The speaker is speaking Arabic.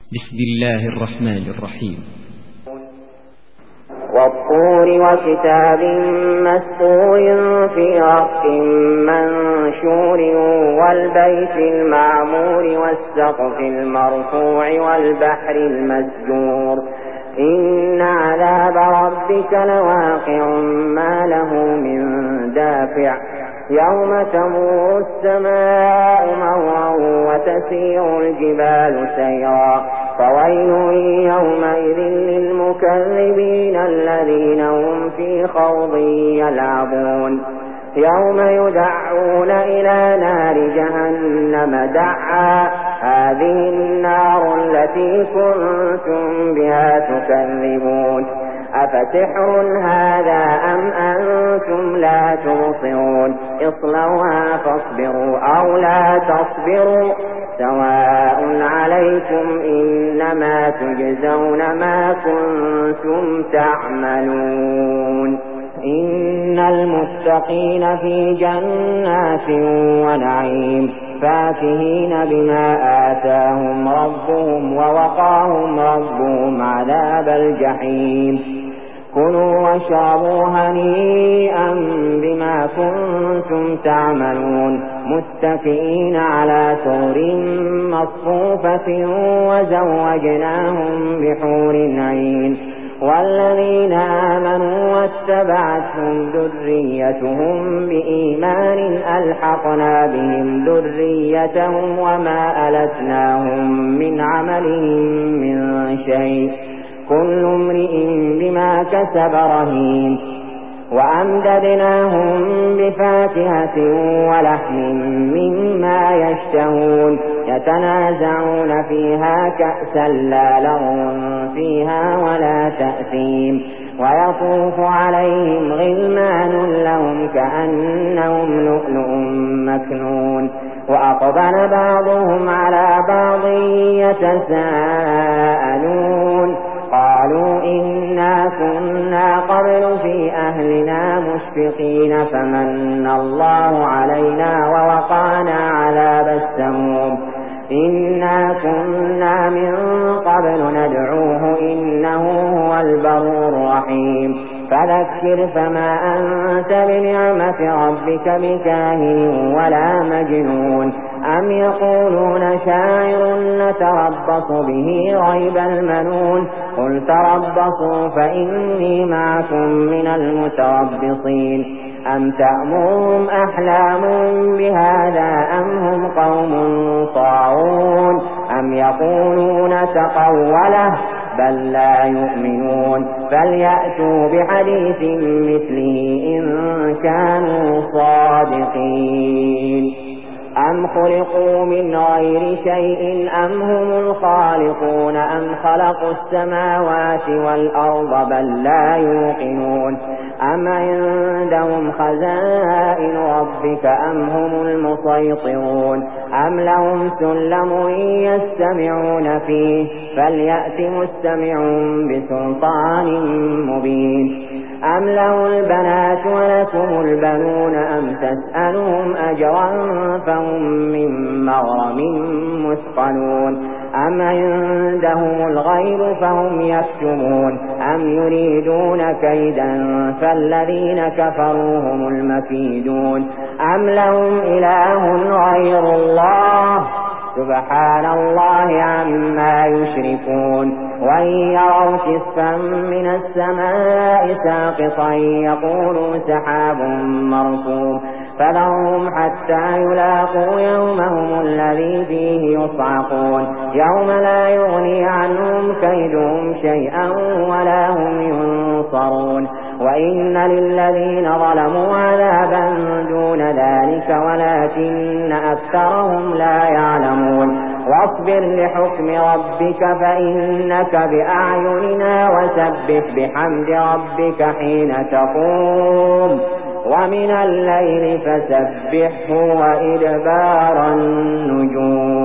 بسم الله الرحمن الرحيم. والطور وكتاب مسطور في رق منشور والبيت المعمور والسقف المرفوع والبحر المسجور إن عذاب ربك لواقع ما له من دافع يوم تمور السماء مورا وتسير الجبال سيرا فويل يومئذ للمكذبين الذين هم في خوض يلعبون يوم يدعون إلى نار جهنم دعا هذه النار التي كنتم بها تكذبون أفسحر هذا أم أنتم لا تبصرون اصلوها فاصبروا أو لا تصبروا سواء عليكم إنما تجزون ما كنتم تعملون إن المتقين في جنات ونعيم فاكهين بما آتاهم ربهم ووقاهم ربهم عذاب الجحيم كلوا واشربوا هنيئا بما كنتم تعملون متكئين على سرر مصفوفة وزوجناهم بحور عين والذين آمنوا واتبعتهم ذريتهم بإيمان ألحقنا بهم ذريتهم وما ألتناهم من عملهم من شيء كل امرئ بما كسب رهين وأمددناهم بفاكهة ولحم مما يشتهون يتنازعون فيها كأسا لا لغو فيها ولا تأثيم ويطوف عليهم غلمان لهم كأنهم لؤلؤ مكنون وأقبل بعضهم على بعض يتساءلون قالوا إنا كنا قبل في أهلنا مشفقين فمن الله علينا ووقانا عذاب السموم إنا كنا من قبل ندعوه إنه هو البر الرحيم فذكر فما أنت بنعمة ربك بكاهن ولا مجنون أم يقولون شاعر نتربص به ريب المنون قل تربصوا فإني معكم من المتربصين أم تأمرهم أحلام بهذا أم هم قوم طاغون أم يقولون تقوله بل لا يؤمنون فليأتوا بحديث مثله إن كانوا صادقين أم خلقوا من غير شيء أم هم الخالقون أم خلقوا السماوات والأرض بل لا يوقنون أم عندهم خزائن ربك أم هم المسيطرون أم لهم سلم يستمعون فيه فليأت مستمع بسلطان مبين أم له البنات ولكم البنون أم تسألهم أجرا فهم من مغرم مثقلون أم عندهم الغيب فهم يكتمون أم يريدون كيدا فالذين كفروا هم المكيدون أم لهم إله غير الله سبحان الله عما يشركون وإن يروا كسفا من السماء ساقطا يقولوا سحاب مركوم فذرهم حتى يلاقوا يومهم الذي فيه يصعقون يوم لا يغني عنهم كيدهم شيئا ولا هم ينصرون وإن للذين ظلموا عذابا دون ذلك ولكن أكثرهم لا يعلمون واصبر لحكم ربك فإنك بأعيننا وسبح بحمد ربك حين تقوم ومن الليل فسبحه وإدبار النجوم